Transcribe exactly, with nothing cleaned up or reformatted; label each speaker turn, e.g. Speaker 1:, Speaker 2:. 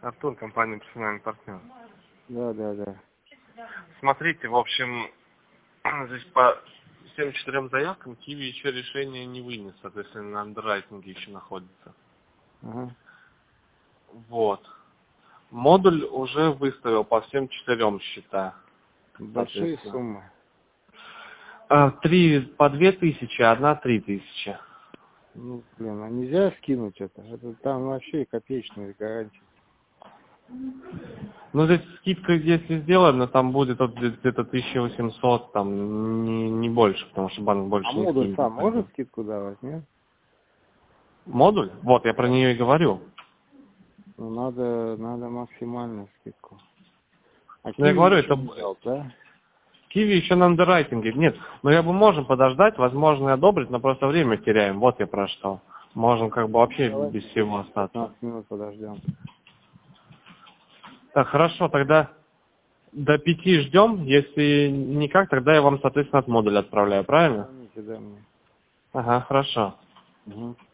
Speaker 1: Артур, компания «Профессиональный партнер».
Speaker 2: Да, да, да.
Speaker 1: Смотрите, в общем, здесь по всем четырем заявкам Киви еще решение не вынес, соответственно, на андеррайтинге еще находится.
Speaker 2: Ага.
Speaker 1: Вот. Модуль уже выставил по всем четырем счета.
Speaker 2: Большие суммы.
Speaker 1: А, Три по две тысячи, одна три тысячи.
Speaker 2: Ну, блин, а нельзя скинуть это? Это там вообще копеечные гарантии.
Speaker 1: Ну, здесь скидка, если сделана, там будет вот где-то тысяча восемьсот, там, не, не больше, потому что банк больше
Speaker 2: А
Speaker 1: не
Speaker 2: модуль
Speaker 1: скинет.
Speaker 2: сам может скидку давать, нет?
Speaker 1: Модуль? Вот, я про нее и говорю.
Speaker 2: Ну, надо, надо максимальную скидку. А
Speaker 1: Ну, я
Speaker 2: Киви
Speaker 1: говорю,
Speaker 2: еще
Speaker 1: это
Speaker 2: не взял, да?
Speaker 1: Киви еще на андеррайтинге. Нет, но я бы можем подождать, возможно, и одобрить, но просто время теряем. Вот я про что. Можем как бы вообще
Speaker 2: Давайте
Speaker 1: без всего остаться.
Speaker 2: пятнадцать минут подождем.
Speaker 1: Так, хорошо, тогда до пяти ждем. Если никак, тогда я вам, соответственно, от модуля отправляю, правильно?
Speaker 2: Звоните, да, мне.
Speaker 1: Ага, хорошо.
Speaker 2: Угу.